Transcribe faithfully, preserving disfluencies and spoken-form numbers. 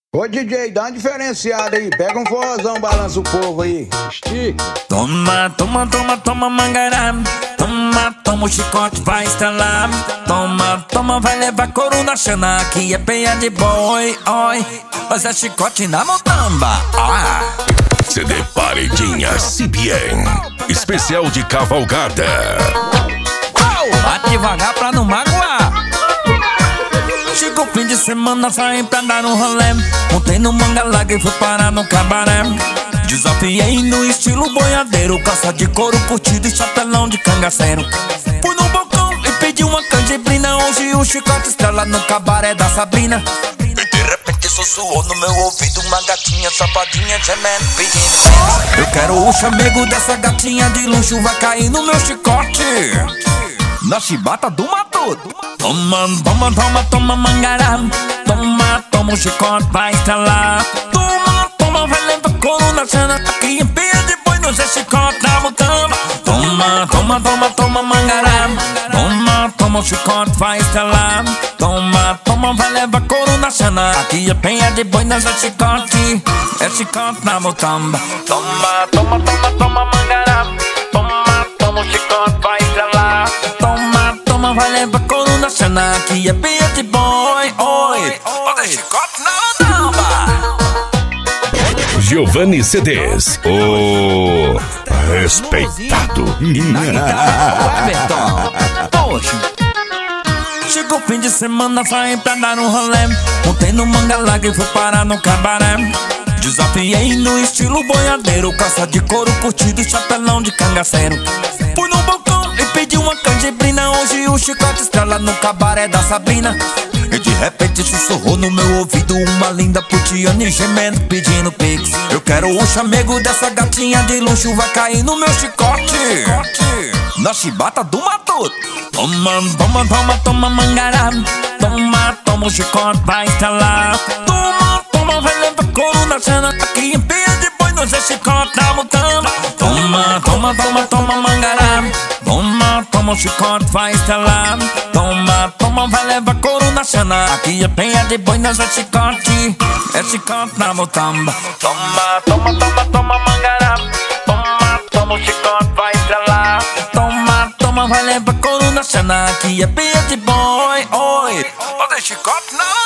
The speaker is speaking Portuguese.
Ô D J, dá uma diferenciada aí, pega um forrozão, balança o povo aí. Estica. Toma, toma, toma, toma mangará. Toma, toma o chicote, vai estralar. Toma, toma, vai levar couro na xana. Aqui é peia de boi, oi. Mas é chicote na motamba, ah. C D Paredinha C B N, especial de cavalgada. Vai devagar pra não magoar. Chegou o fim de semana, saí pra dar um rolê. Montei no manga larga e fui parar no cabaré. Desafiei no estilo boiadeiro, calça de couro curtido e chapelão de cangaceiro. Fui no balcão e pedi uma canjibrina. Hoje o chicote estrela no cabaré da Sabrina. E de repente sussurrou no meu ouvido uma gatinha safadinha gemendo, pedindo. Eu quero o chamego dessa gatinha de luxo, vai cair no meu chicote, na chibata do matuto. Toma, toma, toma, toma mangará. Toma, toma o chicote, vai estralar. Toma, toma, vai levar couro na cena. Aqui em pia de boi, não sei chicote na mutamba. Toma, toma, toma, toma mangará. Toma, toma o chicote, vai estralar. Toma, toma, vai levar couro na cena. Aqui é penha de boi, não sei chicote. É chicote na mutamba. Toma, toma, toma, toma mangará. Toma, toma o chicote, vai estralar. Toma, toma, vai levar couro na cena. Aqui é pia de boi, oi. Olha chicote na mutamba. Giovanni C Ds, o respeitado. Poxa. Chegou o fim de semana, saí pra dar um rolê. Montei no manga larga e fui parar no cabaré. Desafiei no estilo boiadeiro, calça de couro curtido e chapelão de cangaceiro. Fui no balcão e pedi uma canjibrina. Hoje o chicote estrela no cabaré da Sabrina. E de repente sussurrou no meu ouvido uma linda putiane gemendo, pedindo pix. Eu quero o chamego dessa gatinha de luxo, vai cair no meu chicote, na chibata do matuto. Toma, toma, toma, toma mangará. Toma, toma o chicote, vai estralar. Toma, toma, vai levar couro na cena. Aqui em pia de boi, não sei chicote na mutamba. Toma, toma, toma, toma mangará. Toma, toma o chicote, vai estralar. Toma, toma, vai levar couro na cena. Aqui é penha de boi, não sei chicote. É chicote na mutamba. Toma, toma, toma, toma mangará. Toma, toma o chicote, vai estralar. Toma, toma, vai levar couro na cena. Aqui é penha de boi, oi. Olha chicote na